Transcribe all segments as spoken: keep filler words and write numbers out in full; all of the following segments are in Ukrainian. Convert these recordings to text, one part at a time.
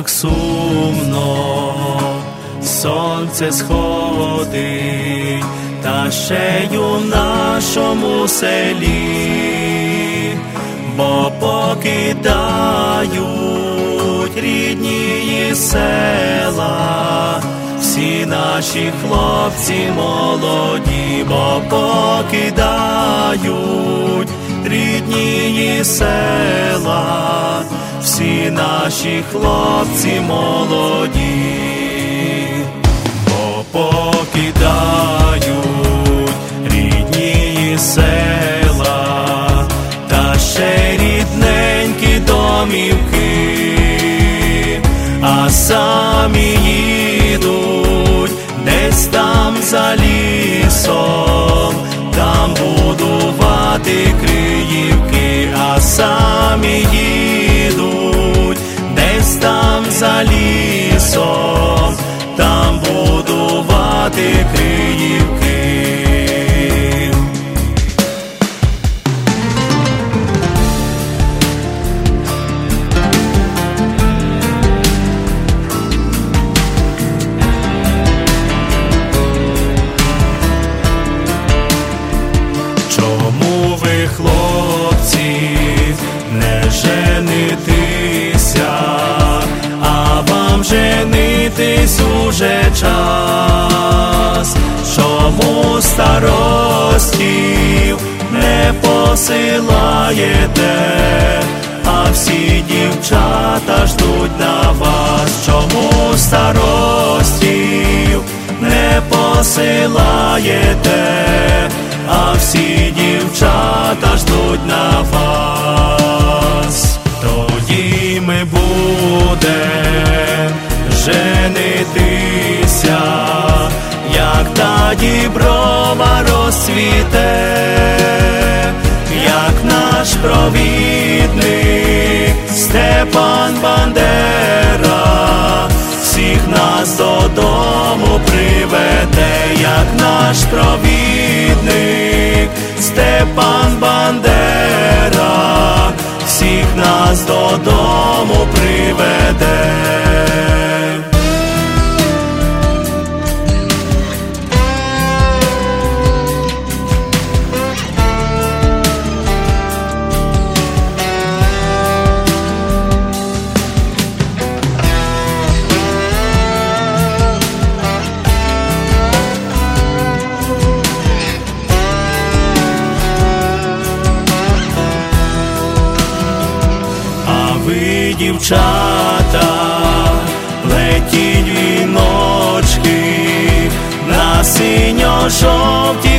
як сумно сонце сходить, та ще й у нашому селі, бо покидають рідні села всі наші хлопці молоді, бо покидають рідні села всі наші хлопці молоді, бо покидають рідні села та ще рідненькі домівки, а самі їдуть десь там за лісом, там будувати криївки, а самі їдуть десь там за лісом, там будувати криївки. Чому ви, хлопці, не женитися, а вам женитись уже час? Чому старостів не посилаєте, а всі дівчата ждуть на вас? Чому старостів не посилаєте, а всі дівчата ждуть на вас? Тоді ми будем женитися, як та діброва розцвіте, як наш провідник Степан Бандера всіх нас додому приведе, як наш провідник Степан Бандера всіх нас додому приведе. Ви, дівчата, плетіть віночки на синьо-жовті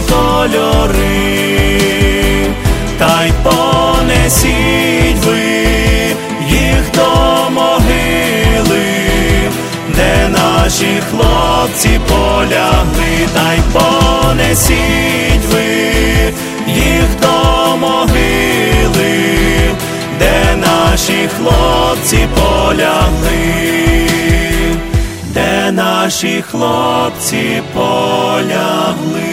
кольори, та й понесіть ви їх до могили, де наші хлопці полягли, та й понесіть ви їх до могили, де наші хлопці полягли, де наші хлопці полягли.